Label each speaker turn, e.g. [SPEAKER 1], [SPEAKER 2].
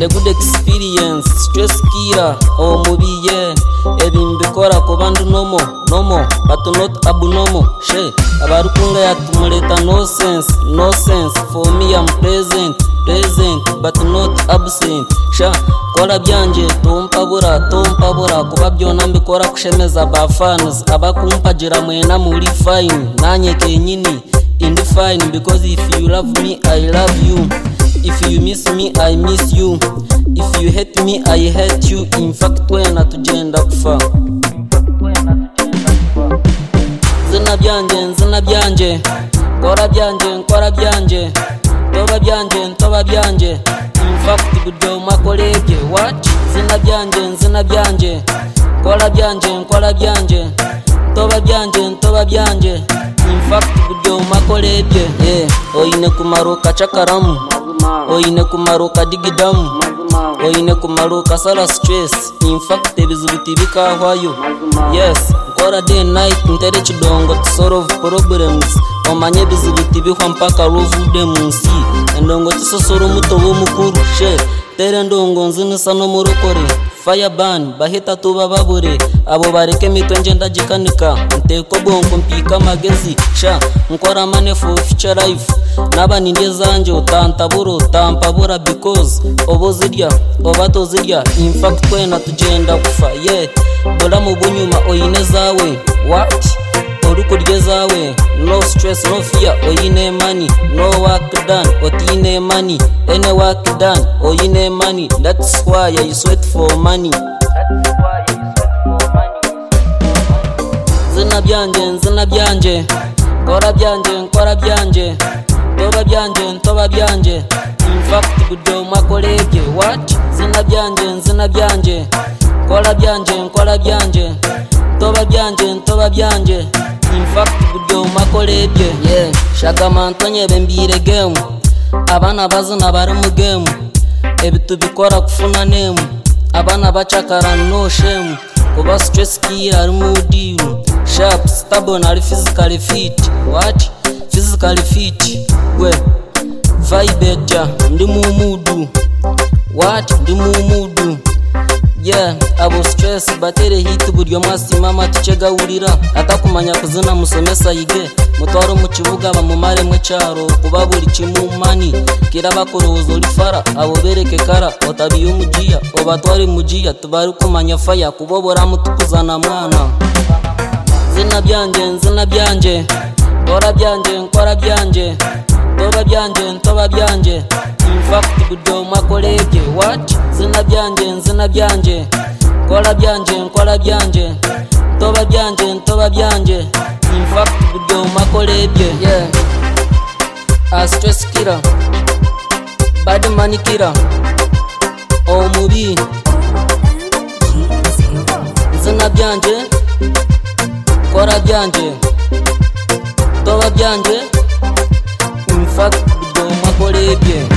[SPEAKER 1] the good experience, stress killer, omubiye. Ebimbikora kubandu nomo, but not abnormal. She, abarukunga yatumuleta no sense. For me I'm present, but not absent. Sha, kora byanje, tompabura, kuba byona mbikora kushemeza ba fans. Abakumpagira mwena muri fine, nanye kenyini indefine. Because if you love me, I love you. If you miss me, I miss you. If you hate me, I hate you. In fact, twena tugenda kufa. Zina byanje, kora byanje, toba byanje. In fact, budde makolege. What? Zina byanje, kora byanje, toba byanje. In fact, budde makolege. Oyine kumaruka chakaramu, oyine kumaruka digidamu, oyine kumaruka sala stress. In fact, ebizubuti bikahwayo. Yes, nkora day and night ntere chidongo to solve problems. Omanye bizubuti bihwa mpaka ruvude munsi. Endongo tisosoro muto w'umukuru. She, tere ndongo nzinisa no murokore. Fireban, bahita tuba babure. Abo bareke mitwe nje ndagikanika. Nteko bonko mpika magezi. Sha, nkora mane for future life. Naba ninde zanje utampabura because obatozirya. In fact kwena tugenda kufa. Yeah, dola mu bunyuma oyine zawe. What? Orukurye zawe. No stress, no fear, oyine money. No work done, otine money. Any work done, oyine money. That's why you sweat for money. Zina byanje, kora byanje, toba byanje. In fact, budde makolege. What? Zina byanje, kora byanje, toba byanje. In fact, budde makolege. Yeah, shagama ntonye bembire game. Abana bazina bari mu game. Ebitu bikora kufuna name. Abana bachakara no shame. Kuba stress killer ari mu deal. Sharp, stubborn, ari physically fit. What? Physically fit. We vibe ja ndi mu mudu. What? Ndi mu mudu. Yeah, abo stress batere hit buryo masi mama tucegawurira. Atakumanya kuzina musomesa yige. Mutwaro mu kibuga bamumare mu cyaro. Kuba buri kimumani kira bakorozo lifara. Abo bereke kara otabiyo mugiya. Obatwari mugiya tubari kumanya fire. Kubobora mutukuzana mwana. Zina byanje, kora byanje, toba byanje. In fact, budde makolege. What? Zina byanje, kora byanje, toba byanje. In fact, budde makolege. Yeah, a stress killer, bad money killer, omubi. Zina byanje, kora byanje, toba byanje. In fact, budde makolege.